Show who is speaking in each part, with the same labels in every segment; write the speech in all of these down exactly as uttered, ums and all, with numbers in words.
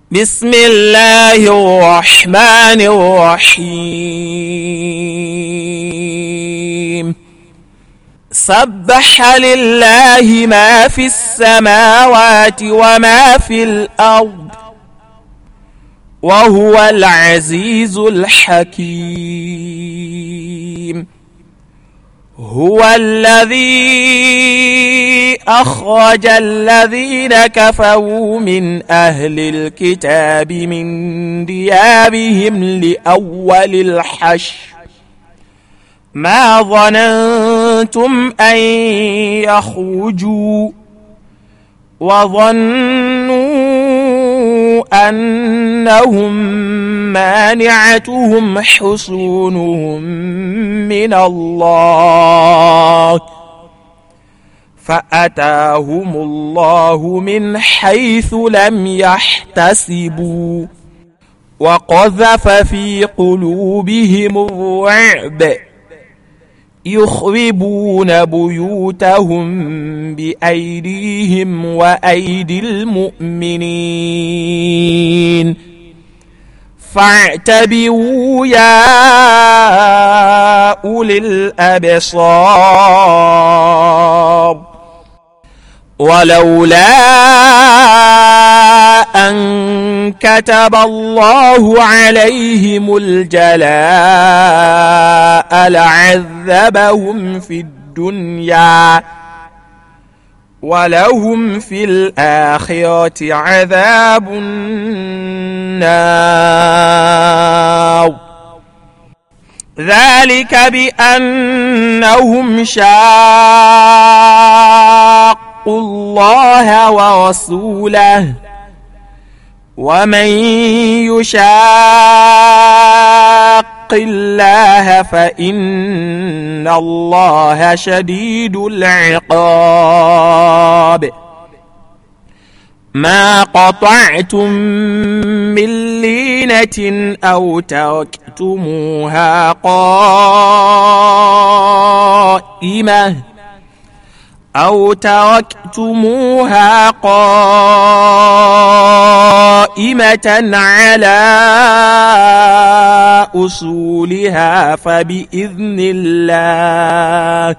Speaker 1: بسم الله الرحمن الرحيم سبح لله ما في السماوات وما في الأرض وهو العزيز الحكيم. هو الذي أخرج الذين كفروا من أهل الكتاب من ديارهم لأول الحشر ما ظننتم أن يخرجوا وظنوا أنهم مانعتهم حصونهم من الله فأتاهم الله من حيث لم يحتسبوا وقذف في قلوبهم الرعب يخربون بيوتهم بأيديهم وأيدي المؤمنين فاعتبروا يا أولي الأبصار. ولولا أن كتب الله عليهم الجلاء لعذبهم في الدنيا ولهم في الآخرة عذاب النار ذلك بأنهم شاقوا الله ورسوله ومن يشاق الله فإن الله شديد العقاب. ما قطعتم من لينة أو تركتموها قائمة أو تركتموها قائمة على أصولها فبإذن الله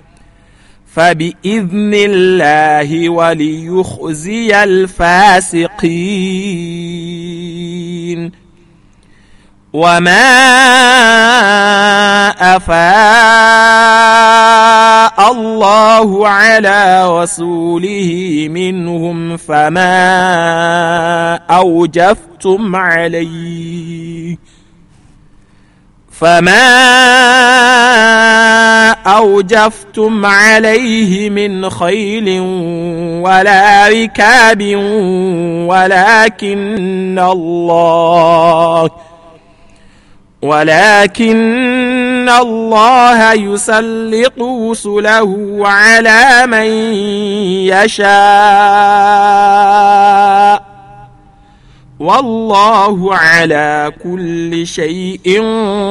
Speaker 1: فبإذن الله وليخزي الفاسقين. وما أفاء الله على رسوله منهم فما أوجفتم عليه فما أوجفتم عليه من خيل ولا ركاب ولكن الله ولكن الله يسلط رسله على من يشاء والله على كل شيء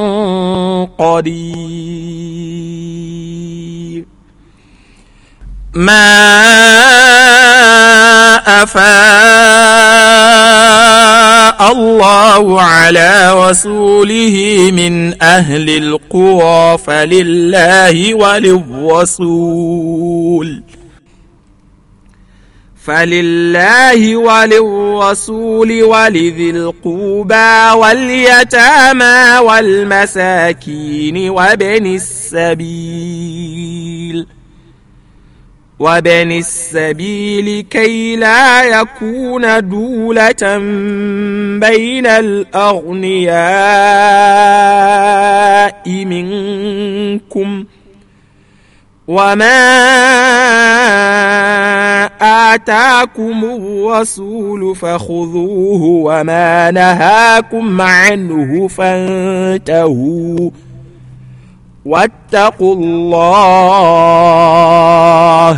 Speaker 1: قدير. ما أفاء الله على رسوله من أهل القرى فلله وللرسول فلله وللرسول ولذي القربى واليتامى والمساكين وابن السبيل وابن السبيل كي لا يكون دولة بين الأغنياء منكم وما آتاكم الرسول فخذوه وما نهاكم عنه فانتهوا واتقوا الله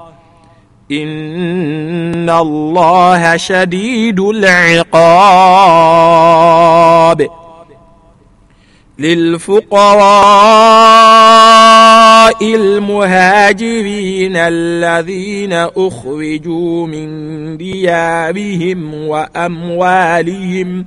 Speaker 1: إن الله شديد العقاب. للفقراء المهاجرين الذين أخرجوا من ديارهم وأموالهم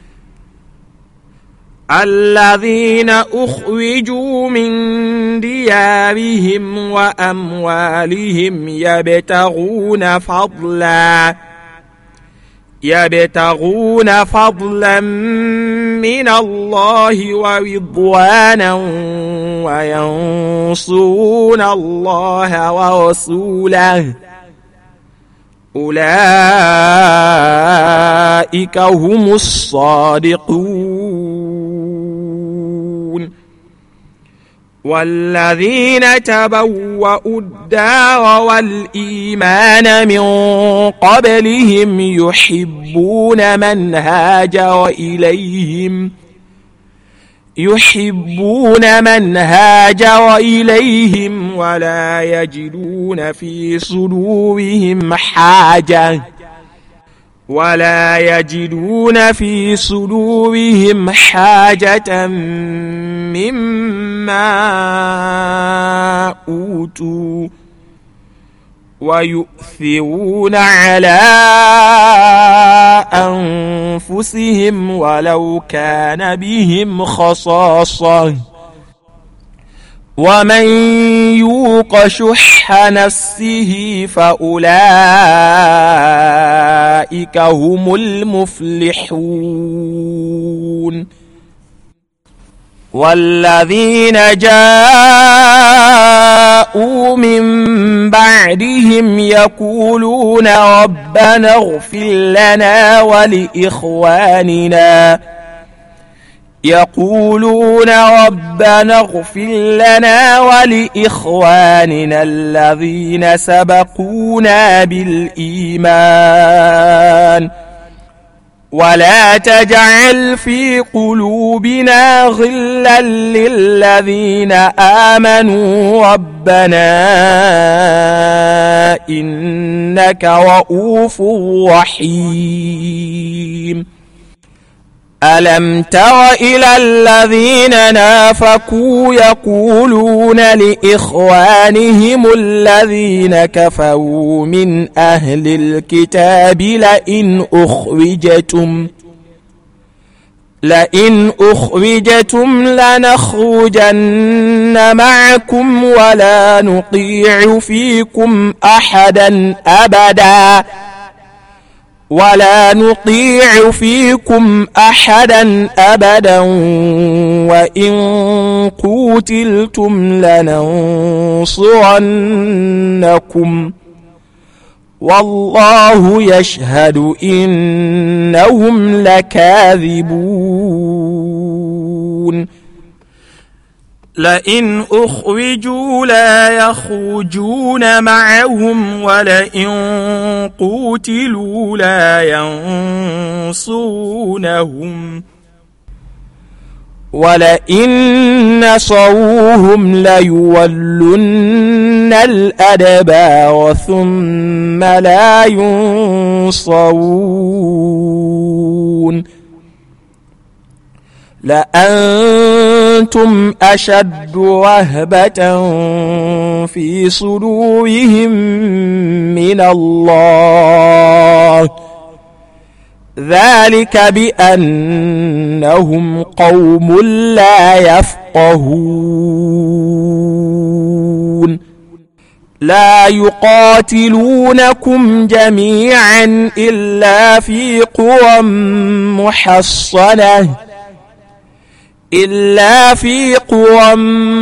Speaker 1: الذين أخرجوا من ديارهم وأموالهم يبتغون فضلا يبتغون فضلا من الله ورضوانا وينصرون الله ورسوله أولئك هم الصادقون والذين تبوأوا الدار والإيمان من قبلهم يحبون من هاجر إليهم يحبون من هاجر إليهم ولا يجدون في صدورهم حاجة ولا يجدون في صدورهم حاجة مما أوتوا ويؤثرون على أنفسهم ولو كان بهم خصاصة ومن يوق شح نفسه فأولئك هم المفلحون والذين جاءوا من بعدهم يقولون ربنا اغفر لنا ولإخواننا يقولون ربنا اغفر لنا ولإخواننا الذين سبقونا بالإيمان ولا تجعل في قلوبنا غلا للذين آمنوا ربنا إنك رؤوف رحيم ألم تر إلى الذين نافقوا يقولون لإخوانهم الذين كفروا من أهل الكتاب لئن أخرجتم لئن أخرجتم لنخرجن معكم ولا نطيع فيكم أحدا أبدا ولا نطيع فيكم أحدا أبدا وإن قوتلتم لننصرنكم والله يشهد إنهم لكاذبون لئن أخرجوا لا يخرجون معهم ولئن قوتلوا لا ينصرونهم ولئن نصروهم ليولن الأدبار ثم لا ينصرون لأنتم أشد رهبة في صدورهم من الله ذلك بأنهم قوم لا يفقهون لا يقاتلونكم جميعا إلا في قرى محصنة إلا في قرى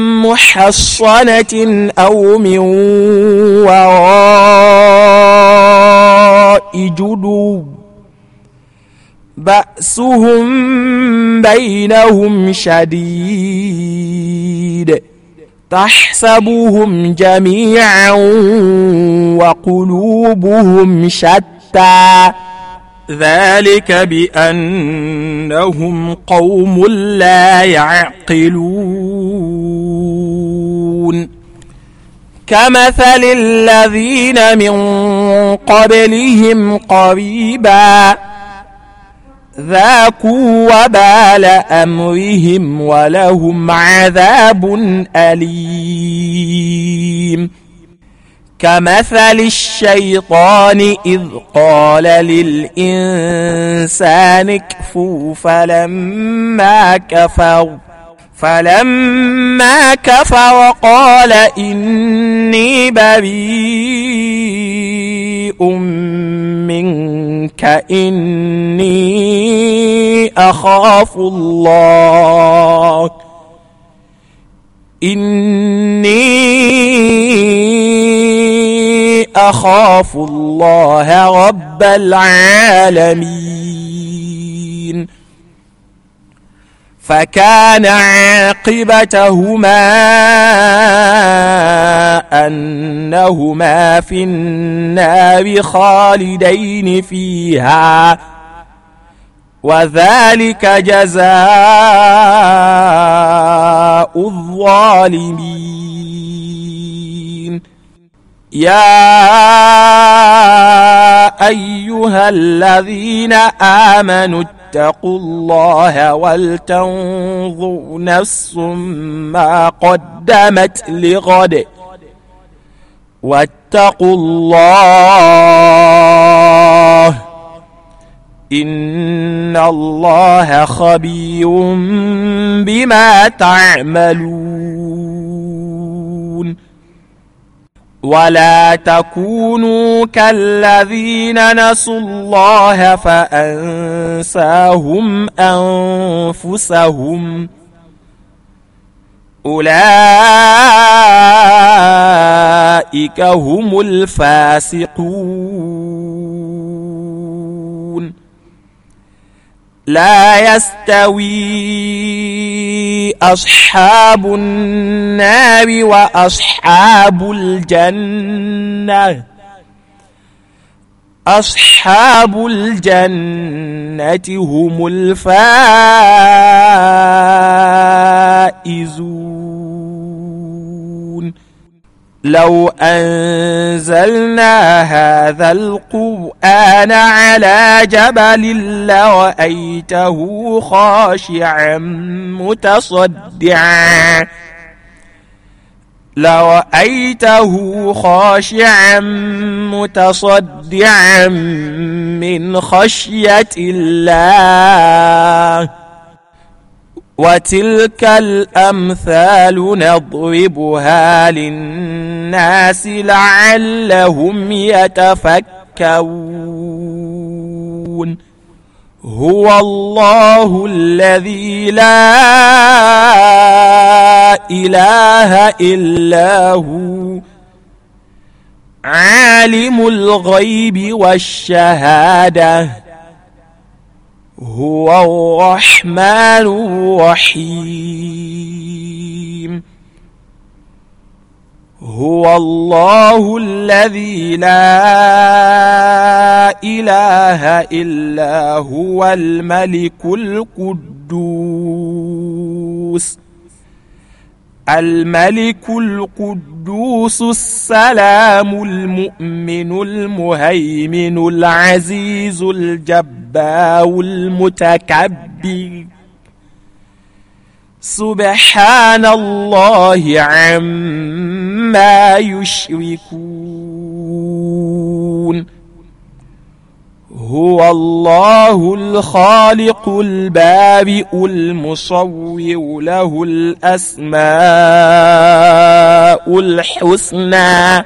Speaker 1: محصنة أو من وراء جدر بأسهم بينهم شديد تحسبهم جميعا وقلوبهم شتى ذلك بأنهم قوم لا يعقلون كمثل الذين من قبلهم قريبا ذاقوا وبال أمرهم ولهم عذاب أليم. كمثل الشيطان إذ قال للإنسان اكفر فلما كفر فلما كفر قال إني بريء منك إني أخاف الله إني أخاف الله رب العالمين. فكان عاقبتهما أنهما في النار خالدين فيها وذلك جزاء الظالمين. يا أيها الذين آمنوا اتقوا الله ولتنظر نفس ما قدمت لغد واتقوا الله إن الله خبير بما تعملون. ولا تكونوا كالذين نسوا الله فأنساهم أنفسهم أولئك هم الفاسقون. لا يستوي أصحاب النار وأصحاب الجنة أصحاب الجنة هم الفائزون. لو أنزلنا هذا القرآن على جبل لرأيته خاشعا متصدعا لرأيته خاشعا متصدعا من خشية الله. وتلك الأمثال نضربها للناس لعلهم يتفكرون. هو الله الذي لا إله إلا هو عالم الغيب والشهادة هو الرحمن الرحيم. هو الله الذي لا إله إلا هو الملك القدوس الملك القدوس السلام المؤمن المهيمن العزيز الجبار المتكبر. سبحان الله عما يشركون. هو الله الخالق البارئ المصور له الأسماء الحسنى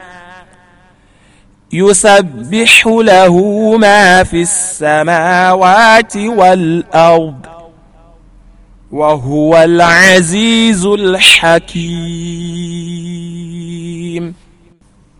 Speaker 1: يسبح له ما في السماوات والأرض وهو العزيز الحكيم.